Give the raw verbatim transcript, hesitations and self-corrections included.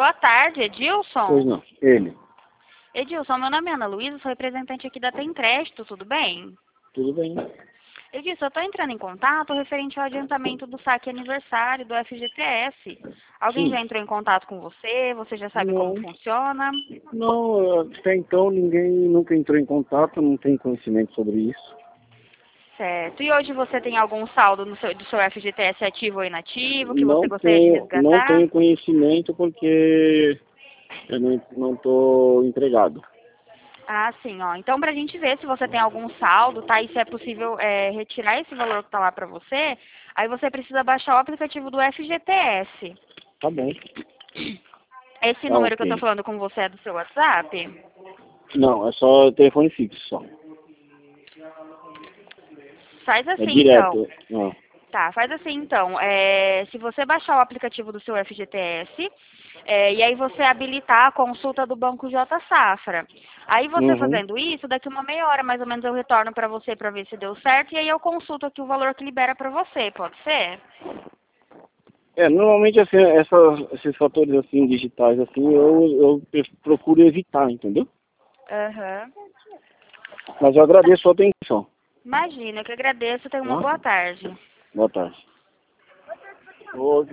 Boa tarde, Pois Edilson. não, ele. Edilson, meu nome é Ana Luísa, sou representante aqui da Tem Crédito, tudo bem? Tudo bem. Edilson, eu estou entrando em contato referente ao adiantamento do saque aniversário do F G T S. Alguém Sim. já entrou em contato com você? Você já sabe como Não. funciona? Não, até então ninguém nunca entrou em contato, não tem conhecimento sobre isso. Certo. E hoje você tem algum saldo no seu, do seu F G T S ativo ou inativo que você Não gostaria de tenho, não resgatar? tenho conhecimento porque eu não não estou empregado. Ah, sim, ó. Então, pra gente ver se você tem algum saldo, tá? E se é possível é, retirar esse valor que tá lá pra você, aí você precisa baixar o aplicativo do F G T S. Tá bom. Esse Tá número que eu tô ok. falando com você é do seu WhatsApp? Não, é só telefone fixo só. Faz É assim, então. direto. Não. Tá, faz assim, então. É, se você baixar o aplicativo do seu F G T S, é, e aí você habilitar a consulta do Banco J Safra. Aí você Uhum. fazendo isso, daqui uma meia hora mais ou menos eu retorno pra você pra ver se deu certo, e aí eu consulto aqui o valor que libera pra você, pode ser? É, normalmente assim, essas, esses fatores assim digitais assim, eu, eu procuro evitar, entendeu? Aham. Mas eu agradeço a sua atenção. Imagina, eu que agradeço. Tenha uma Tá? boa tarde. Boa tarde. Ô,